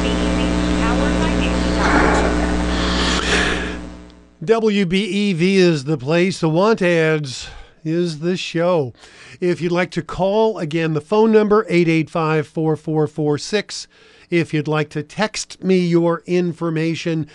WBEV is the place. The Want Ads is the show. If you'd like to call, again, the phone number, 885-4446. If you'd like to text me your information,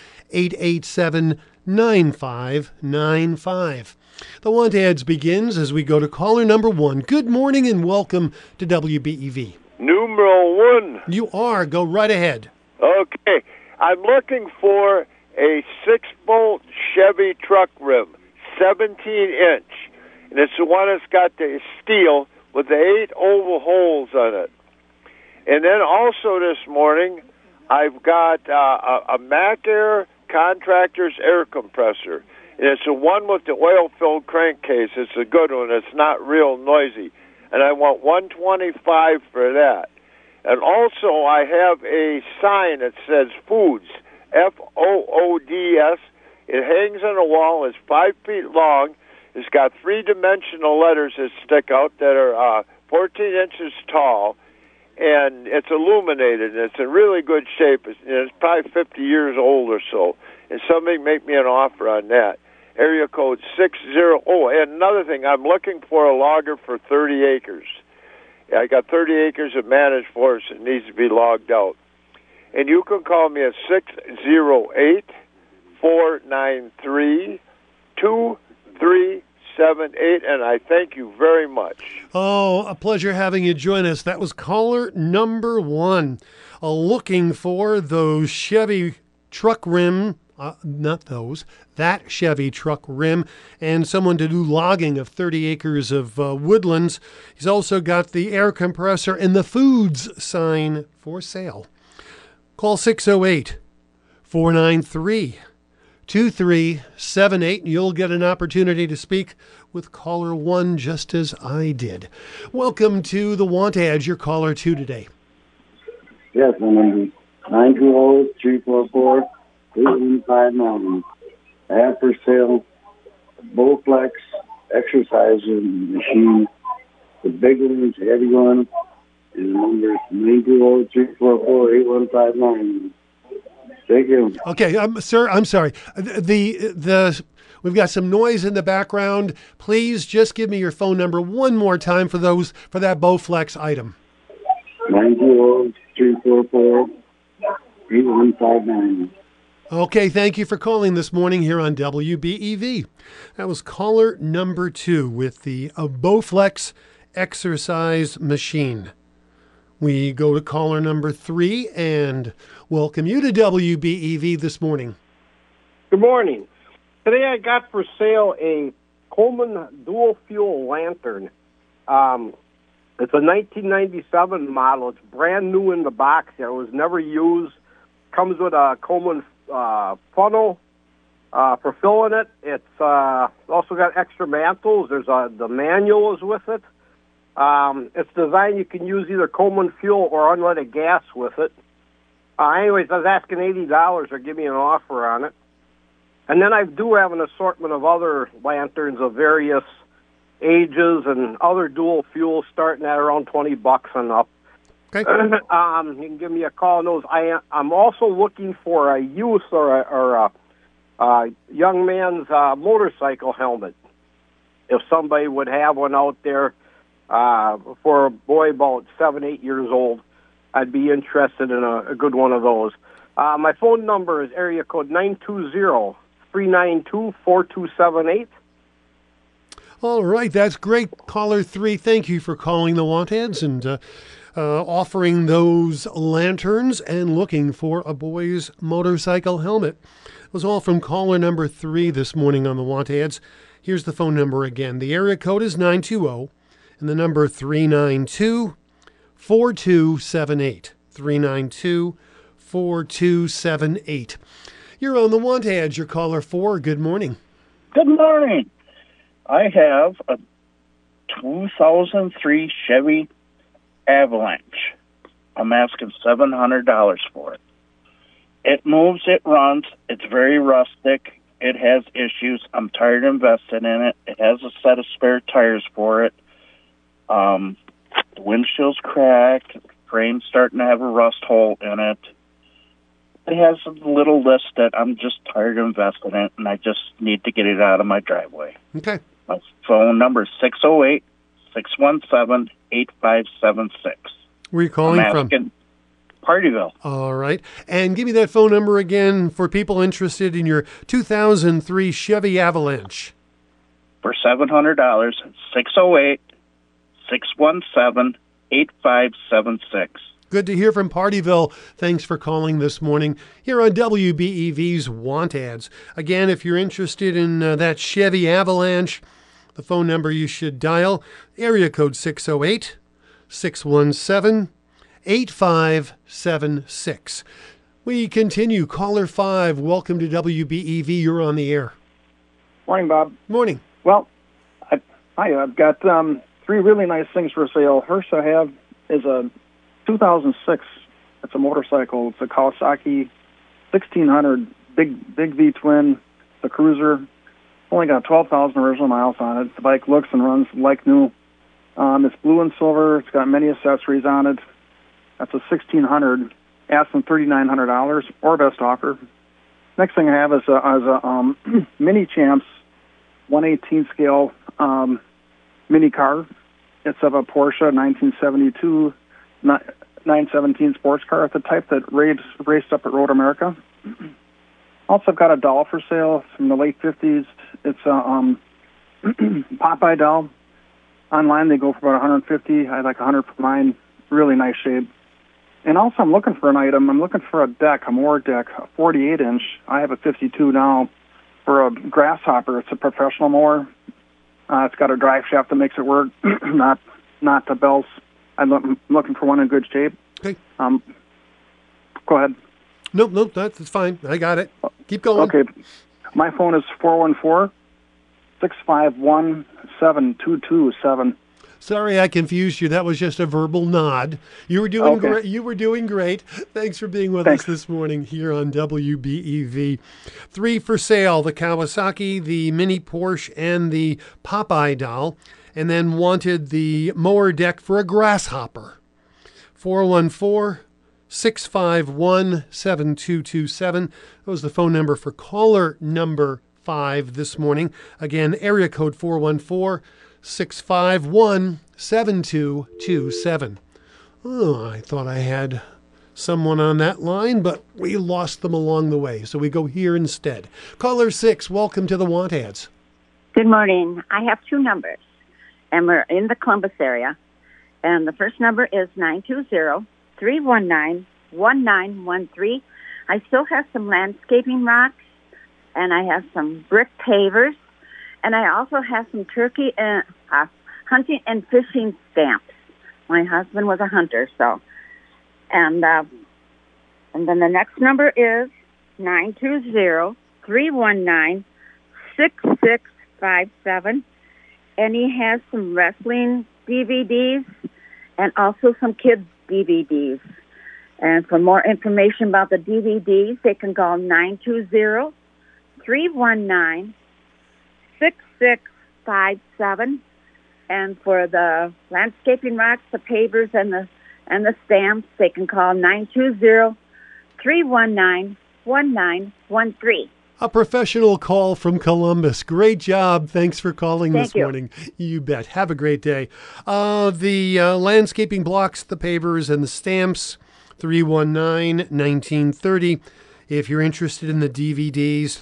887-9595. The Want Ads begins as we go to caller number 1. Good morning and welcome to WBEV. Numeral 1. You are. Go right ahead. Okay. I'm looking for a 6-bolt Chevy truck rim, 17-inch. And it's the one that's got the steel with the 8 oval holes on it. And then also this morning, I've got a Mac Air Contractor's air compressor. And it's the one with the oil-filled crankcase. It's a good one. It's not real noisy. And I want $125 for that. And also, I have a sign that says Foods, Foods. It hangs on the wall. It's 5 feet long. It's got 3-dimensional letters that stick out that are 14 inches tall. And it's illuminated. And it's in really good shape. It's probably 50 years old or so. And somebody make me an offer on that. Area code 60. Oh, and another thing, I'm looking for a logger for 30 acres. I got 30 acres of managed forest that needs to be logged out. And you can call me at 608-493-2378, and I thank you very much. Oh, a pleasure having you join us. That was caller number 1. Looking for those Chevy truck rim, that Chevy truck rim, and someone to do logging of 30 acres of woodlands. He's also got the air compressor and the Foods sign for sale. Call 608-493-2378, and you'll get an opportunity to speak with caller 1 just as I did. Welcome to the Want Ads, your caller 2 today. Yes, my number is 920-344-8159. I have for sale Bowflex exercise machine, the big one, the heavy one, and the number is 920-344-8159. Thank you. Okay, sir, I'm sorry. We've got some noise in the background. Please just give me your phone number one more time for that Bowflex item. 920-344-8159. Okay, thank you for calling this morning here on WBEV. That was caller number 2 with the Bowflex exercise machine. We go to caller number 3 and welcome you to WBEV this morning. Good morning. Today I got for sale a Coleman dual fuel lantern. It's a 1997 model. It's brand new in the box. It was never used. Comes with a Coleman funnel for filling it. It's also got extra mantles. The manual is with it. It's designed you can use either Coleman fuel or unleaded gas with it. Anyways, I was asking $80 or give me an offer on it. And then I do have an assortment of other lanterns of various ages and other dual fuels starting at around $20 and up. Okay. You can give me a call on those. I'm also looking for a youth or a young man's motorcycle helmet. If somebody would have one out there for a boy about 7, 8 years old, I'd be interested in a good one of those. My phone number is area code 920-392-4278. All right, that's great. Caller 3, thank you for calling the Want Ads and offering those lanterns and looking for a boy's motorcycle helmet. It was all from caller number 3 this morning on the Want Ads. Here's the phone number again. The area code is 920 and the number 392-4278. 392-4278. You're on the Want Ads. Your caller 4. Good morning. Good morning. I have a 2003 Chevy Avalanche. I'm asking $700 for it. It moves, it runs, it's very rustic, it has issues. I'm tired of investing in it. It has a set of spare tires for it. The windshield's cracked, the frame's starting to have a rust hole in it. it has a little list that I'm just tired of investing in, and I just need to get it out of my driveway. Okay. My phone number is 608-617-8576. Where are you calling I'm from? asking Partyville. All right. And give me that phone number again for people interested in your 2003 Chevy Avalanche. For $700, 608-617-8576. Good to hear from Partyville. Thanks for calling this morning here on WBEV's Want Ads. Again, if you're interested in that Chevy Avalanche, the phone number you should dial, area code 608-617-8576. We continue. Caller 5, welcome to WBEV. You're on the air. Morning, Bob. Morning. Well, I've got three really nice things for sale. First I have is a 2006. It's a motorcycle. It's a Kawasaki 1600 big V twin. It's a cruiser. Only got 12,000 original miles on it. The bike looks and runs like new. It's blue and silver. It's got many accessories on it. That's a 1600. Asking $3,900 or best offer. Next thing I have is a Mini Champs 1/18 scale mini car. It's of a Porsche 1972 917 sports car. It's the type that raced up at Road America. Also, I've got a doll for sale from the late 50s. It's a Popeye doll. Online, they go for about $150. I like $100 for mine. Really nice shape. And also, I'm looking for an item. I'm looking for a deck, a mower deck, a 48-inch. I have a 52 now for a grasshopper. It's a professional mower. It's got a drive shaft that makes it work, not the bells. I'm looking for one in good shape. Okay. Go ahead. Nope, that's fine. I got it. Keep going. Okay. My phone is 414-651-7227. Sorry I confused you. That was just a verbal nod. You were doing Okay. great. You were doing great. Thanks for being with us this morning here on WBEV. 3 for sale, the Kawasaki, the Mini Porsche, and the Popeye doll. And then wanted the mower deck for a grasshopper. 414-651-7227. That was the phone number for caller number 5 this morning. Again, area code 414-651-7227. Oh, I thought I had someone on that line, but we lost them along the way. So we go here instead. Caller 6, welcome to the Want Ads. Good morning. I have 2 numbers, and we're in the Columbus area. And the first number is 920-319-1913. I still have some landscaping rocks, and I have some brick pavers, and I also have some turkey and hunting and fishing stamps. My husband was a hunter, so. And then the next number is 920-319-6657. And he has some wrestling DVDs and also some kids' DVDs. And for more information about the DVDs, they can call 920-319-6657. And for the landscaping rocks, the pavers, and the stamps, they can call 920-319-1913. A professional call from Columbus. Great job. Thanks for calling this morning. You bet. Have a great day. The landscaping blocks, the pavers, and the stamps, 319-1930. If you're interested in the DVDs,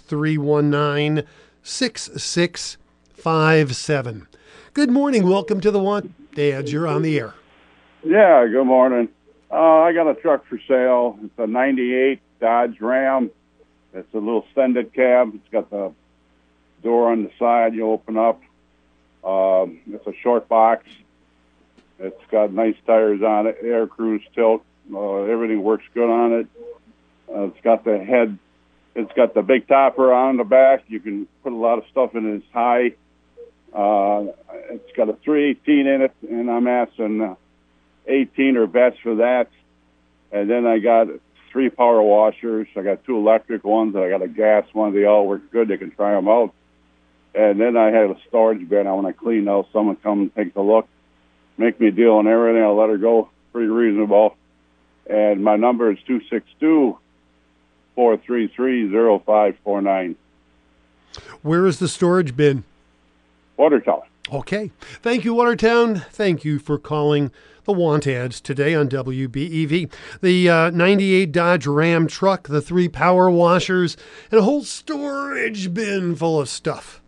319-6657. Good morning. Welcome to the Want Ads. You're on the air. Yeah, good morning. I got a truck for sale. It's a 98 Dodge Ram. It's a little extended cab. It's got the door on the side you open up. It's a short box. It's got nice tires on it, air cruise tilt. Everything works good on it. It's got the head. It's got the big topper on the back. You can put a lot of stuff in it. It's high. It's got a 318 in it, and I'm asking 18 or best for that. And then I got 3 power washers. I got 2 electric ones, and I got a gas one. They all work good. They can try them out. And then I have a storage bin. I want to clean out. Someone come and take a look, make me a deal on everything. I'll let her go. Pretty reasonable. And my number is 433-0549. Where is the storage bin? Watertown. Okay. Thank you, Watertown. Thank you for calling the Want Ads today on WBEV. The 98 Dodge Ram truck, the 3 power washers, and a whole storage bin full of stuff.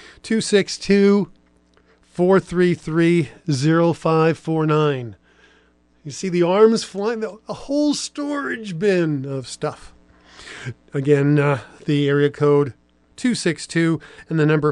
262-433-0549. You see the arms flying, a whole storage bin of stuff. Again, the area code 262 and the number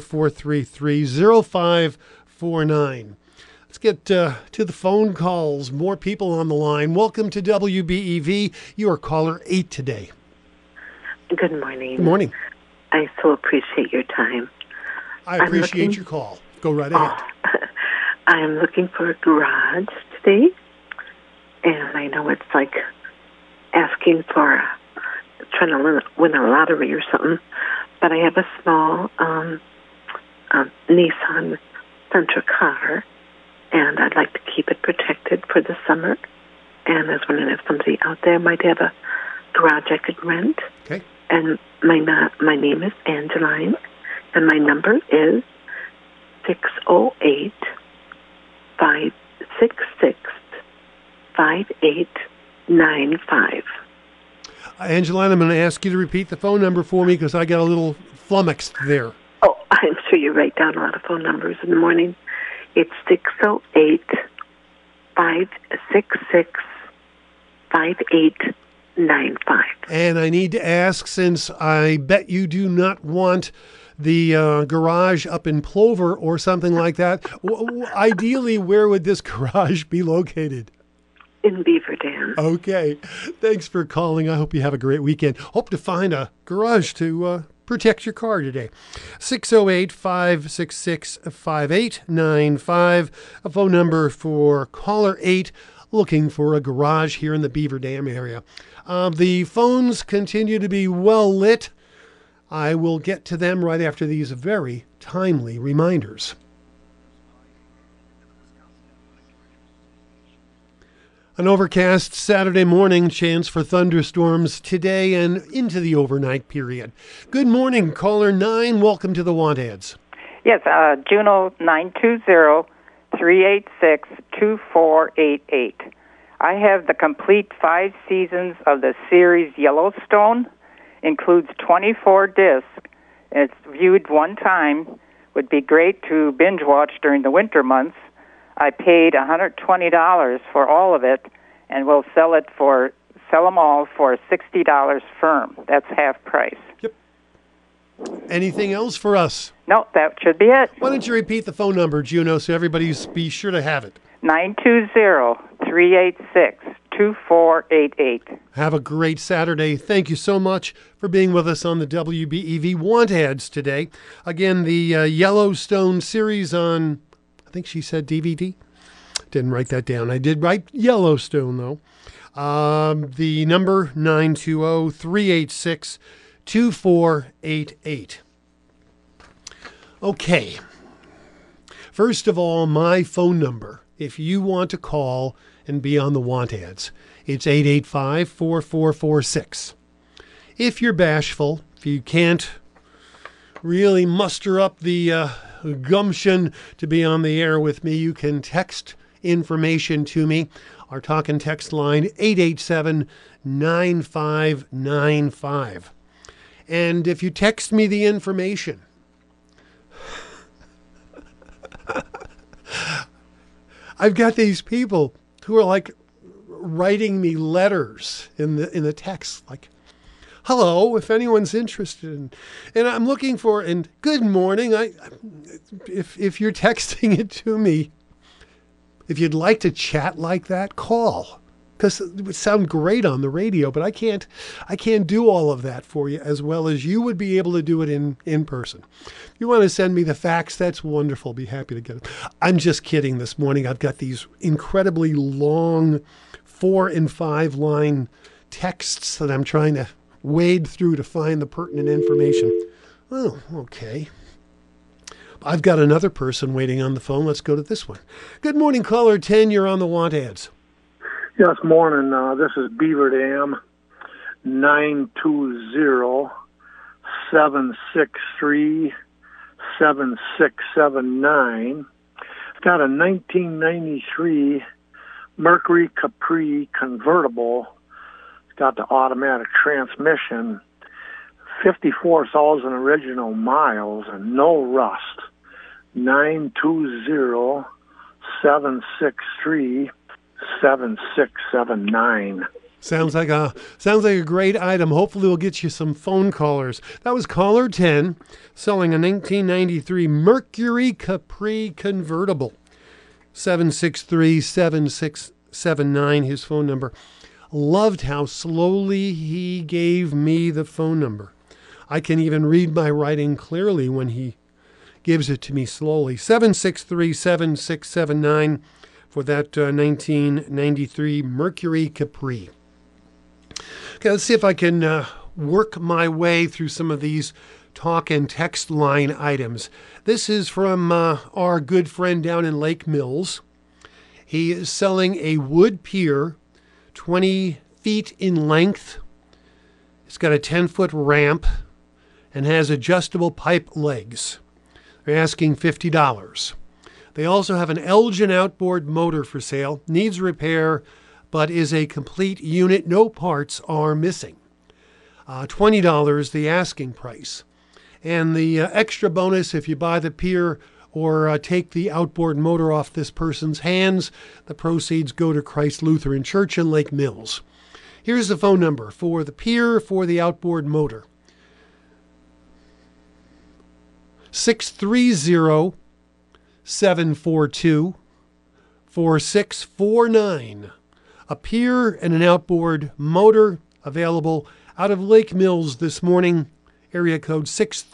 433-0549. Let's get to the phone calls. More people on the line. Welcome to WBEV. You are caller 8 today. Good morning. Good morning. I so appreciate your time. I appreciate your call. Go right ahead. I'm looking for a garage today, and I know it's like asking for trying to win a lottery or something, but I have a small Nissan Sentra car, and I'd like to keep it protected for the summer, and I was wondering if somebody out there might have a garage I could rent. Okay. And my name is Angeline, and my number is 608-566-5895. Angeline, I'm going to ask you to repeat the phone number for me because I got a little flummoxed there. Oh, I'm sure you write down a lot of phone numbers in the morning. It's 608-566-5895. And I need to ask, since I bet you do not want the garage up in Plover or something like that, ideally, where would this garage be located? In Beaver Dam. Okay. Thanks for calling. I hope you have a great weekend. Hope to find a garage to protect your car today. 608-566-5895. A phone number for caller 8 looking for a garage here in the Beaver Dam area. The phones continue to be well lit. I will get to them right after these very timely reminders. An overcast Saturday morning, chance for thunderstorms today and into the overnight period. Good morning, caller 9. Welcome to the Want Ads. Yes, Juno 920-386-2488. I have the complete 5 seasons of the series Yellowstone. Includes 24 discs. It's viewed one time. Would be great to binge watch during the winter months. I paid $120 for all of it, and we'll sell them all for $60 firm. That's half price. Yep. Anything else for us? No, that should be it. Why don't you repeat the phone number, Juno, so everybody's be sure to have it. 920-386-2488. Have a great Saturday. Thank you so much for being with us on the WBEV Want Ads today. Again, the Yellowstone series on, I think she said DVD. Didn't write that down. I did write Yellowstone, though. The number 920-386-2488. Okay. First of all, my phone number, if you want to call and be on the Want Ads, it's 885-4446. If you're bashful, if you can't really muster up the gumption to be on the air with me, you can text information to me. Our talk and text line, 887-9595. And if you text me the information, I've got these people who are like writing me letters in the text, like, hello, if anyone's interested, and I'm looking for, and good morning. If you're texting it to me, if you'd like to chat like that, call, because it would sound great on the radio, but I can't do all of that for you as well as you would be able to do it in person. If you want to send me the facts, that's wonderful. Be happy to get them. I'm just kidding this morning. I've got these incredibly long 4 and 5 line texts that I'm trying to wade through to find the pertinent information. Oh, okay. I've got another person waiting on the phone. Let's go to this one. Good morning, caller 10. You're on the Want Ads. Yes, morning. This is Beaver Dam. 920-763-7679. I've got a 1993 Mercury Capri convertible. It's got the automatic transmission, 54,000 original miles, and no rust. 920-763-7679. Sounds like a great item. Hopefully we'll get you some phone callers. That was caller 10 selling a 1993 Mercury Capri convertible. 763-7679, his phone number. Loved how slowly he gave me the phone number. I can even read my writing clearly when he gives it to me slowly. 763-7679 for that 1993 Mercury Capri. Okay, let's see if I can work my way through some of these talk and text line items. This is from our good friend down in Lake Mills. He is selling a wood pier, 20 feet in length. It's got a 10-foot ramp and has adjustable pipe legs. They're asking $50. They also have an Elgin outboard motor for sale. Needs repair, but is a complete unit. No parts are missing. $20, the asking price. And the extra bonus, if you buy the pier or take the outboard motor off this person's hands, the proceeds go to Christ Lutheran Church in Lake Mills. Here's the phone number for the pier, for the outboard motor. 630-742-4649. A pier and an outboard motor available out of Lake Mills this morning. Area code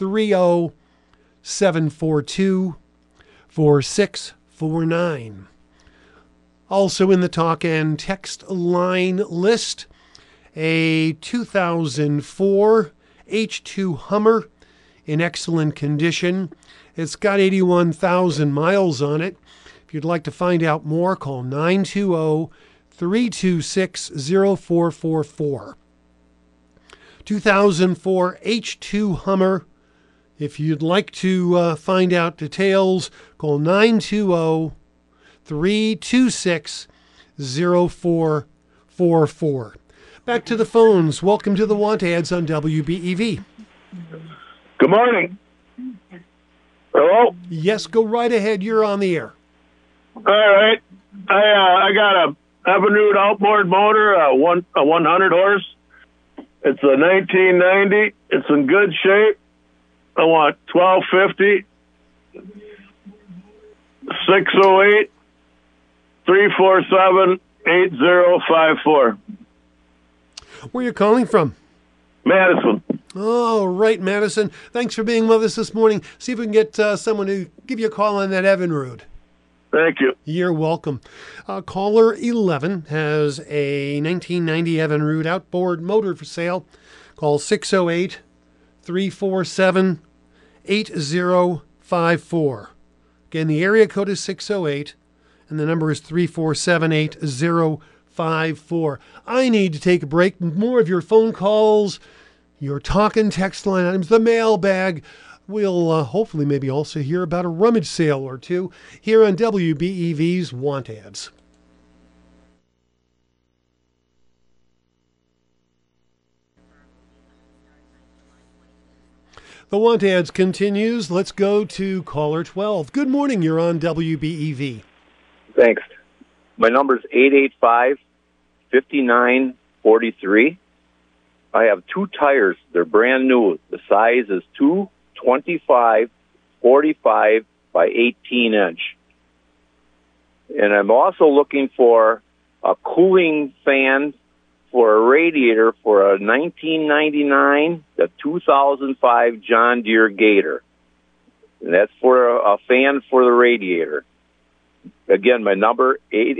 630-742-4649. Also in the talk and text line list, a 2004 H2 Hummer in excellent condition. It's got 81,000 miles on it. If you'd like to find out more, call 920-326-0444. 2004 H2 Hummer. If you'd like to find out details, call 920-326-0444. Back to the phones. Welcome to the Want Ads on WBEV. Good morning. Hello? Yes, go right ahead. You're on the air. All right. I got a Evinrude outboard motor, a 100 horse. It's a 1990. It's in good shape. I want $1,250. 608-347-8054. Where are you calling from? Madison. Oh, right, Madison. Thanks for being with us this morning. See if we can get someone to give you a call on that Evinrude. Thank you. You're welcome. Caller 11 has a 1990 Evinrude outboard motor for sale. Call 608-347-8054. Again, the area code is 608, and the number is 347-8054. I need to take a break. More of your phone calls, your talk and text line items, the mailbag. We'll hopefully maybe also hear about a rummage sale or two here on WBEV's Want Ads. The Want Ads continues. Let's go to caller 12. Good morning. You're on WBEV. Thanks. My number is 885-5943. I have two tires. They're brand new. The size is 225/45 by 18 inch. And I'm also looking for a cooling fan for a radiator for a 1999 to 2005 John Deere Gator. And that's for a fan for the radiator. Again, my number,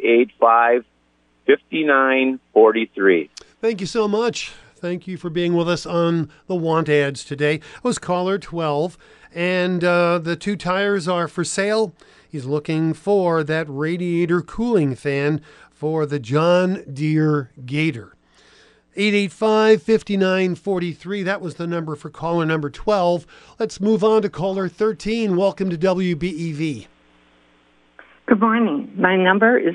885-5943. Thank you so much. Thank you for being with us on the Want Ads today. I was caller 12, and the two tires are for sale. He's looking for that radiator cooling fan for the John Deere Gator. 885-5943. That was the number for caller number 12. Let's move on to caller 13. Welcome to WBEV. Good morning. My number is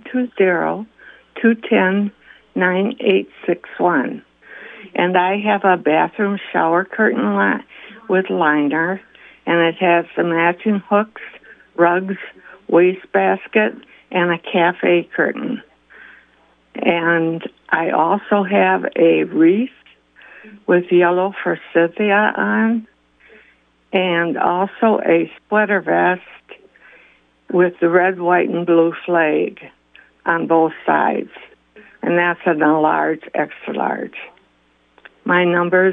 920-210-9861. And I have a bathroom shower curtain with liner, and it has some matching hooks, rugs, wastebasket, and a cafe curtain. And I also have a wreath with yellow forsythia on, and also a sweater vest with the red, white, and blue flag on both sides. And that's in a large, extra large. My number is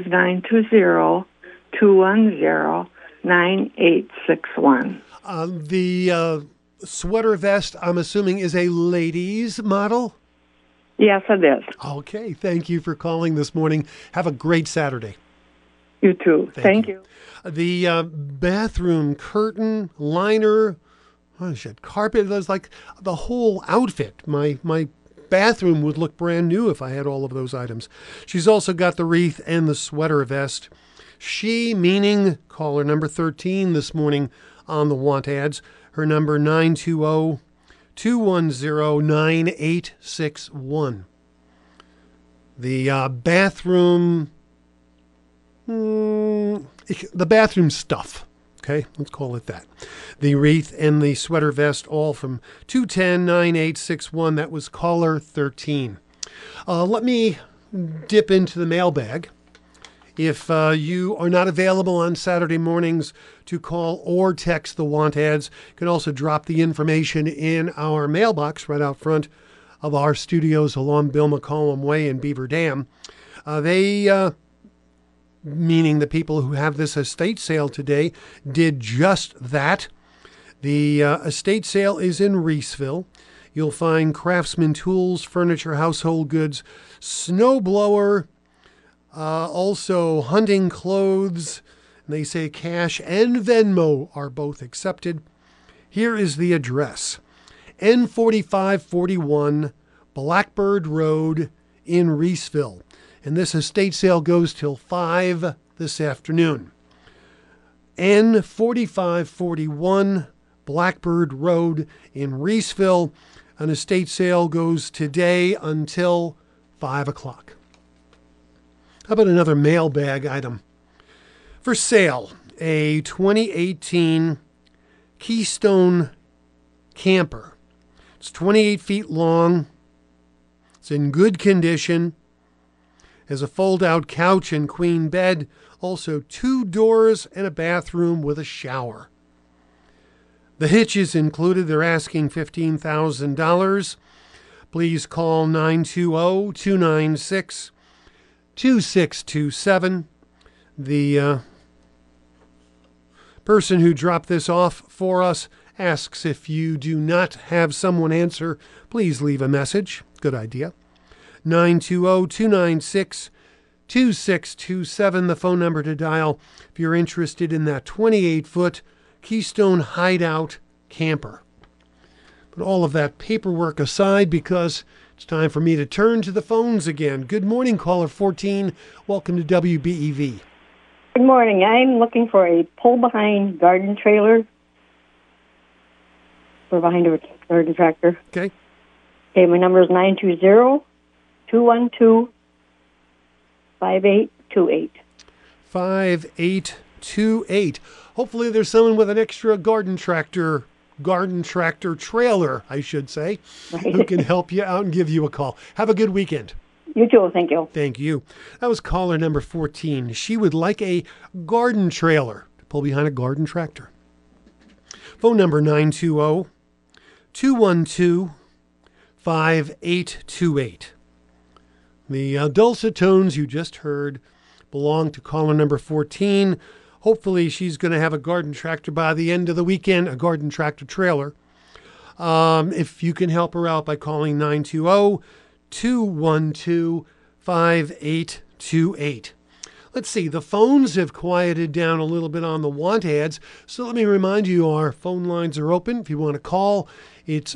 920-210-9861. The sweater vest, I'm assuming, is a ladies' model? Yes, it is. Okay, thank you for calling this morning. Have a great Saturday. You too. Thank you. The bathroom curtain, liner, carpet, there's like the whole outfit. My bathroom would look brand new if I had all of those items. She's also got the wreath and the sweater vest. She, meaning caller number 13 this morning on the want ads. Her number 920-210-9861. The bathroom stuff. Okay, let's call it that. The wreath and the sweater vest, all from 210-9861. That was caller 13. Let me dip into the mailbag. If you are not available on Saturday mornings to call or text the want ads, you can also drop the information in our mailbox right out front of our studios along Bill McCollum Way in Beaver Dam. Meaning the people who have this estate sale today, did just that. The estate sale is in Reeseville. You'll find Craftsman tools, furniture, household goods, snowblower, also hunting clothes. And they say cash and Venmo are both accepted. Here is the address. N4541 Blackbird Road in Reeseville. And this estate sale goes till 5 this afternoon. N4541 Blackbird Road in Reeseville. An estate sale goes today until 5 o'clock. How about another mailbag item? For sale, a 2018 Keystone camper. It's 28 feet long. It's in good condition. Has a fold-out couch and queen bed. Also 2 doors and a bathroom with a shower. The hitch is included. They're asking $15,000. Please call 920-296-2627. The person who dropped this off for us asks if you do not have someone answer, please leave a message. Good idea. 920-296-2627, the phone number to dial if you're interested in that 28-foot Keystone Hideout camper. But all of that paperwork aside, because it's time for me to turn to the phones again. Good morning, caller 14. Welcome to WBEV. Good morning. I'm looking for a pull-behind garden trailer for behind a garden tractor. Okay. Okay, my number is 920-212-5828. 5828. Hopefully there's someone with an extra garden tractor trailer, I should say, who can help you out and give you a call. Have a good weekend. You too. Thank you. Thank you. That was caller number 14. She would like a garden trailer to pull behind a garden tractor. Phone number 920-212-5828. The dulcet tones you just heard belong to caller number 14. Hopefully she's going to have a garden tractor by the end of the weekend, a garden tractor trailer. If you can help her out by calling 920-212-5828. Let's see, the phones have quieted down a little bit on the want ads. So let me remind you, our phone lines are open. If you want to call, it's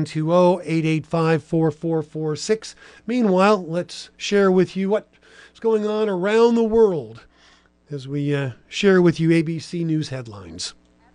920-885-4446. Meanwhile, let's share with you what's going on around the world as we share with you ABC News headlines.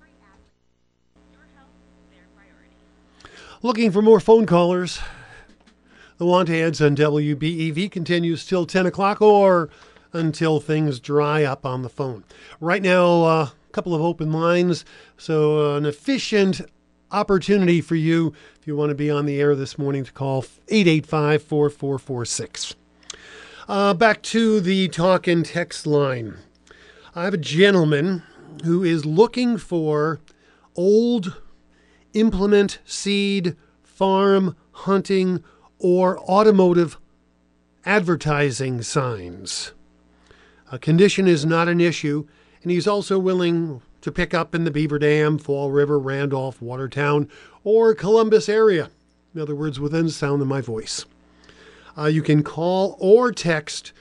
Looking for more phone callers. The want ads on WBEV continues till 10 o'clock or until things dry up on the phone. Right now, a couple of open lines, so an efficient opportunity for you if you want to be on the air this morning to call 885-4446. Back to the talk and text line. I have a gentleman who is looking for old implement, seed, farm, hunting, or automotive advertising signs. A condition is not an issue, and he's also willing to pick up in the Beaver Dam, Fall River, Randolph, Watertown, or Columbus area. In other words, within the sound of my voice. You can call or text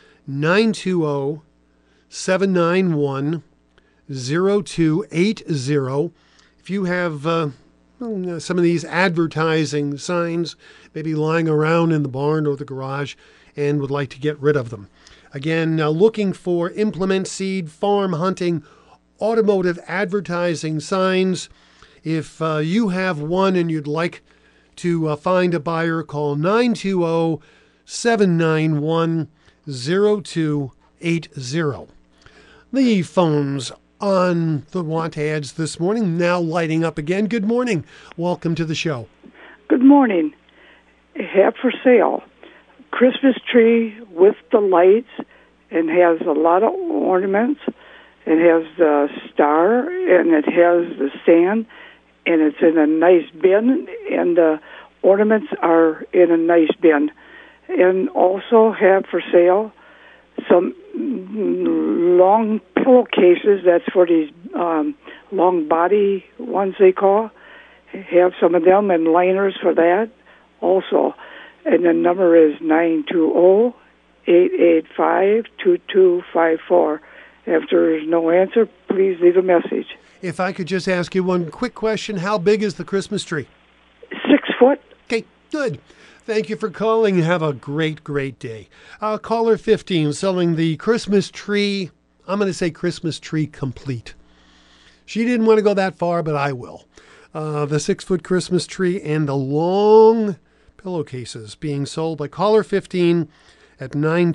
920-791-0280. If you have some of these advertising signs maybe lying around in the barn or the garage and would like to get rid of them. Again, looking for implement, seed, farm, hunting, automotive advertising signs. If you have one and you'd like to find a buyer, call 920-791-0280. The phones on the want ads this morning now lighting up again. Good morning. Welcome to the show. Good morning. I have for sale Christmas tree with the lights and has a lot of ornaments. It has the star and it has the stand and it's in a nice bin and the ornaments are in a nice bin. And also have for sale some long pillowcases. That's for these long body ones they call. Have some of them and liners for that also. And the number is 920-885-2254. If there is no answer, please leave a message. If I could just ask you one quick question, how big is the Christmas tree? 6 foot. Okay, good. Thank you for calling. Have a great, great day. Caller 15 selling the Christmas tree. I'm going to say Christmas tree complete. She didn't want to go that far, but I will. The 6-foot Christmas tree and the long pillowcases being sold by caller 15 at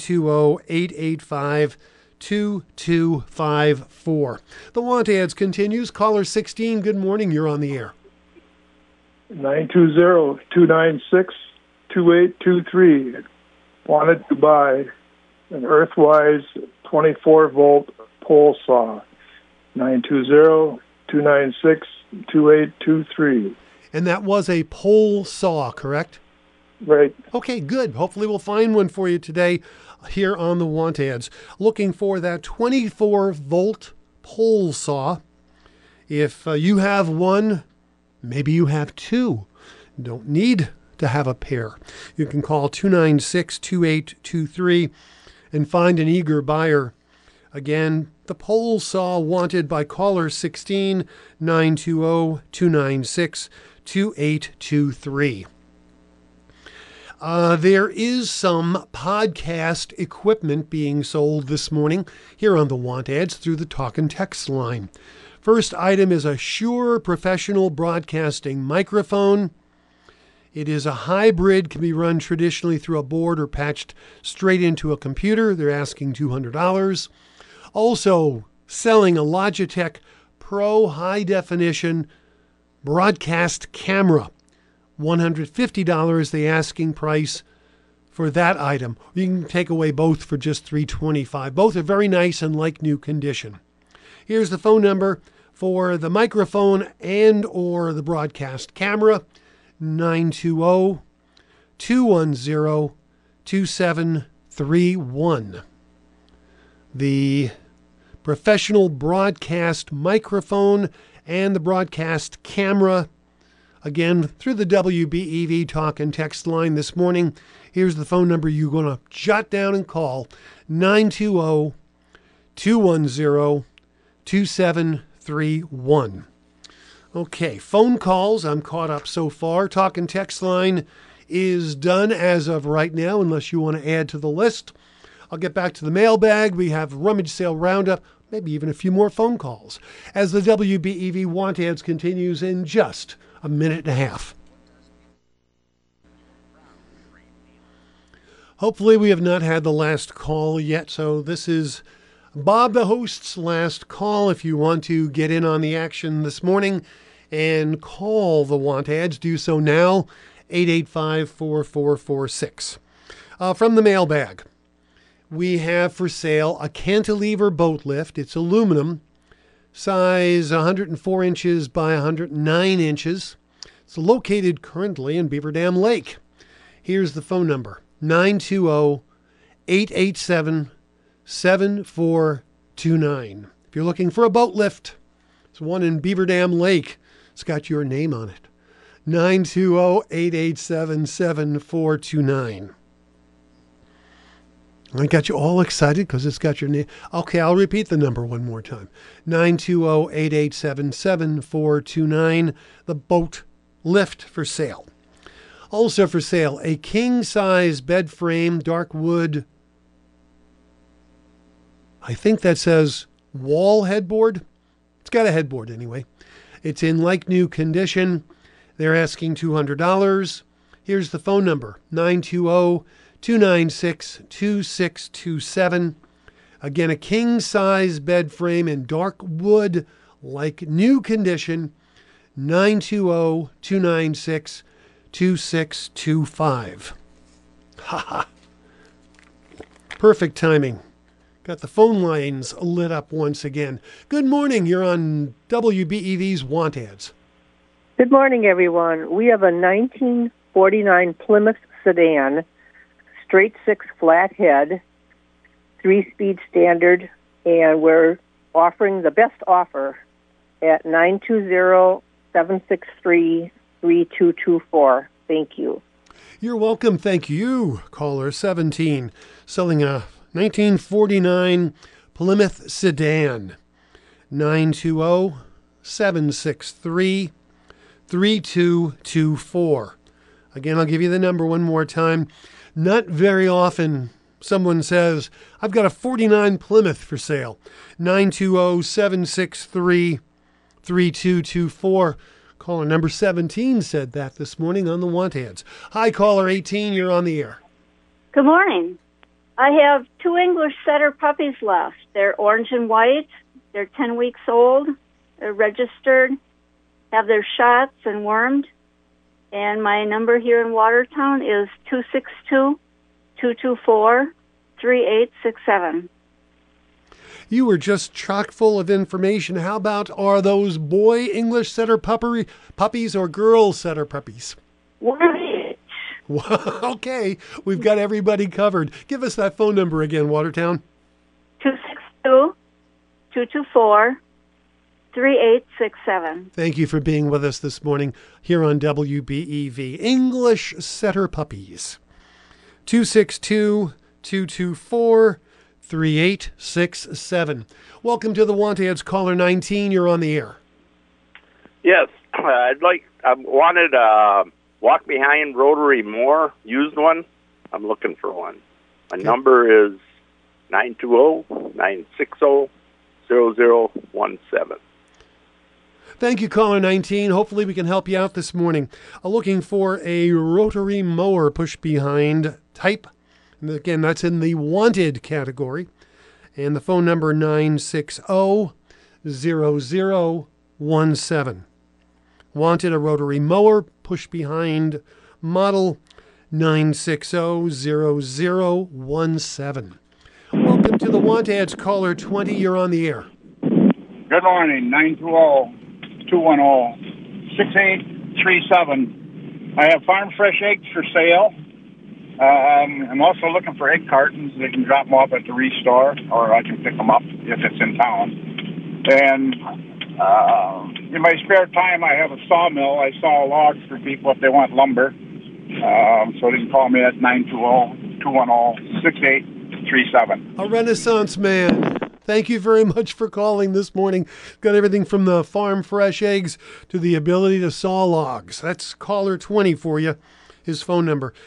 920-885-2254. The want ads continues. Caller 16, good morning. You're on the air. 920-296-2823. Wanted to buy an Earthwise 24-volt pole saw. 920-296-2823. And that was a pole saw, correct? Right. Okay, good. Hopefully we'll find one for you today here on the want ads. Looking for that 24-volt pole saw. If you have one, maybe you have two. Don't need to have a pair. You can call 296-2823 and find an eager buyer. Again, the pole saw wanted by caller 16, 920-296-2823. There is some podcast equipment being sold this morning here on the want ads through the talk and text line. First item is a Shure professional broadcasting microphone. It is a hybrid, can be run traditionally through a board or patched straight into a computer. They're asking $200. Also selling a Logitech Pro High Definition broadcast camera. $150, the asking price for that item. You can take away both for just $325. Both are very nice and like new condition. Here's the phone number for the microphone and or the broadcast camera, 920-210-2731. The professional broadcast microphone and the broadcast camera, again, through the WBEV talk and text line this morning. Here's the phone number you're going to jot down and call, 920 210-2731. Okay, phone calls. I'm caught up so far. Talk and text line is done as of right now, unless you want to add to the list. I'll get back to the mailbag. We have rummage sale roundup, maybe even a few more phone calls, as the WBEV Want Ads continues in just a minute and a half. Hopefully we have not had the last call yet, so this is Bob, the host's last call. If you want to get in on the action this morning and call the Want Ads, do so now, 885-4446. From the mailbag, we have for sale a cantilever boat lift. It's aluminum, size 104 inches by 109 inches. It's located currently in Beaver Dam Lake. Here's the phone number, 920-887-7429. If you're looking for a boat lift, it's one in Beaver Dam Lake. It's got your name on it. 920-887-7429. I got you all excited because it's got your name. Okay, I'll repeat the number one more time. 920-887-7429. The boat lift for sale. Also for sale, a king-size bed frame, dark wood. I think that says wall headboard. It's got a headboard anyway. It's in like-new condition. They're asking $200. Here's the phone number, 920-296-2627. Again, a king-size bed frame in dark wood, like-new condition, 920-296-2625. Ha ha. Perfect timing. Got the phone lines lit up once again. Good morning. You're on WBEV's Want Ads. Good morning, everyone. We have a 1949 Plymouth sedan, straight six flathead, 3-speed standard, and we're offering the best offer at 920-763-3224. Thank you. You're welcome. Thank you, caller 17, selling a 1949 Plymouth sedan, 920-763-3224. Again, I'll give you the number one more time. Not very often someone says, I've got a 49 Plymouth for sale. 920-763-3224. Caller number 17 said that this morning on the Want Ads. Hi, caller 18, you're on the air. Good morning. I have 2 English setter puppies left. They're orange and white. They're 10 weeks old. They're registered, have their shots and wormed. And my number here in Watertown is 262-224-3867. You were just chock full of information. How about, are those boy English setter puppies or girl setter puppies? One of each. Okay, we've got everybody covered. Give us that phone number again, Watertown. 262-224-3867. Thank you for being with us this morning here on WBEV. English setter puppies. 262-224-3867. Welcome to the Want Ads, caller 19. You're on the air. Yes, I wanted a walk behind rotary mower, used one. I'm looking for one. My number is 920-960-0017. Thank you, caller 19. Hopefully we can help you out this morning. Looking for a rotary mower push behind type. And again, that's in the wanted category. And the phone number 960-0017. Wanted a rotary mower, push behind, model 960-0017. Welcome to the Want Ads, caller 20. You're on the air. Good morning, 920-210-6837. I have farm fresh eggs for sale. I'm also looking for egg cartons. They can drop them off at the Restore, or I can pick them up if it's in town. And in my spare time, I have a sawmill. I saw logs for people if they want lumber. So they can call me at 920-210-6837. A Renaissance man. Thank you very much for calling this morning. Got everything from the farm fresh eggs to the ability to saw logs. That's caller 20 for you. His phone number,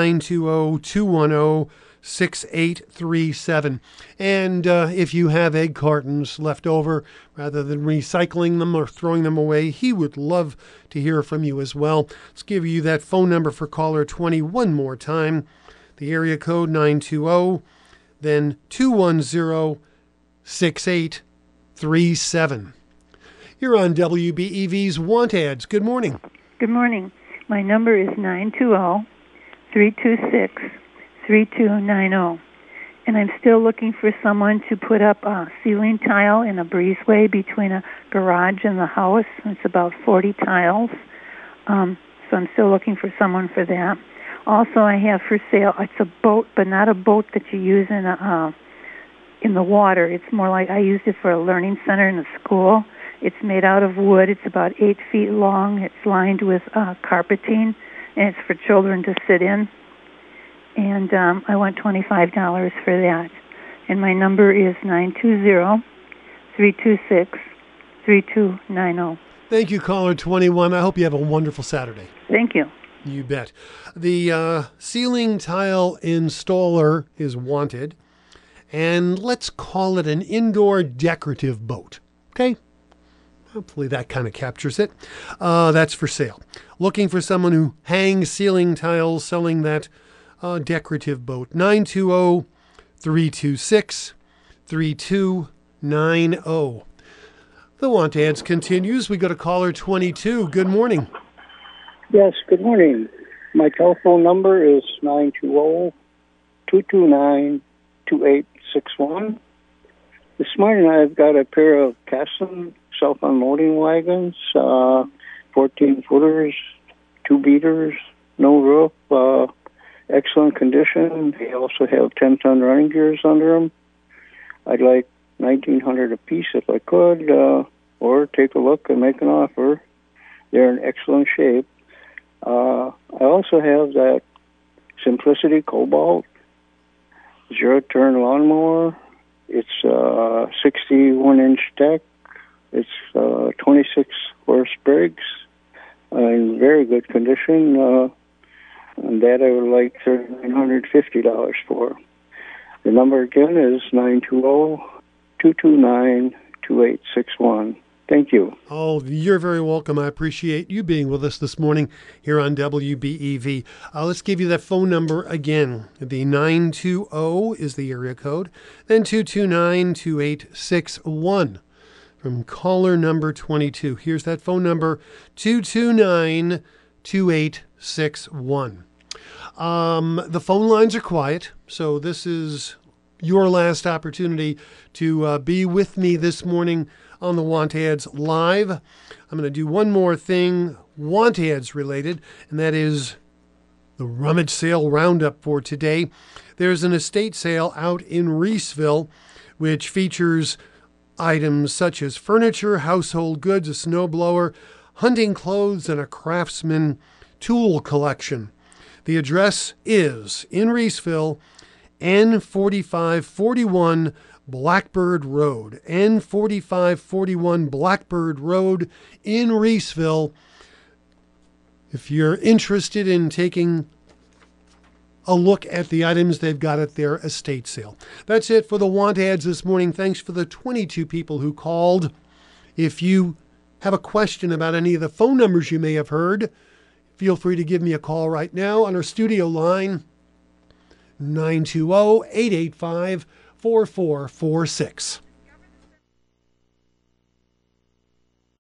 920-210-6837. And if you have egg cartons left over, rather than recycling them or throwing them away, he would love to hear from you as well. Let's give you that phone number for caller 20 one more time. The area code 920, then 210-6837. You're on WBEV's Want Ads. Good morning. Good morning. My number is 920-326-3290. And I'm still looking for someone to put up a ceiling tile in a breezeway between a garage and the house. It's about 40 tiles. So I'm still looking for someone for that. Also, I have for sale, it's a boat, but not a boat that you use in the water. It's more like I used it for a learning center in a school. It's made out of wood. It's about 8 feet long. It's lined with carpeting, and it's for children to sit in. And I want $25 for that. And my number is 920-326-3290. Thank you, caller 21. I hope you have a wonderful Saturday. Thank you. You bet. The ceiling tile installer is wanted, and let's call it an indoor decorative boat. Okay? Hopefully that kind of captures it. That's for sale. Looking for someone who hangs ceiling tiles, selling that decorative boat. 920-326-3290. The Want Ads continues. We go to caller 22. Good morning. Yes, good morning. My telephone number is 920-229-2861. This morning I've got a pair of Casson self-unloading wagons, 14-footers, 2 beaters, no roof, excellent condition. They also have 10-ton running gears under them. I'd like $1,900 a piece if I could, or take a look and make an offer. They're in excellent shape. I also have that Simplicity Cobalt zero-turn lawnmower. It's 61-inch deck. It's 26 horse brakes in very good condition. And that I would like $3,950 for. The number again is 920-229-2861. Thank you. Oh, you're very welcome. I appreciate you being with us this morning here on WBEV. Let's give you that phone number again. The 920 is the area code, then 229-2861 from caller number 22. Here's that phone number, 229-2861. The phone lines are quiet, so this is your last opportunity to be with me this morning on the Want Ads Live. I'm going to do one more thing, Want Ads related, and that is the rummage sale roundup for today. There's an estate sale out in Reeseville, which features items such as furniture, household goods, a snowblower, hunting clothes, and a Craftsman tool collection. The address is in Reeseville, N4541 Blackbird Road. N4541 Blackbird Road in Reeseville. If you're interested in taking a look at the items they've got at their estate sale. That's it for the Want Ads this morning. Thanks for the 22 people who called. If you have a question about any of the phone numbers you may have heard, feel free to give me a call right now on our studio line, 920-885-4446.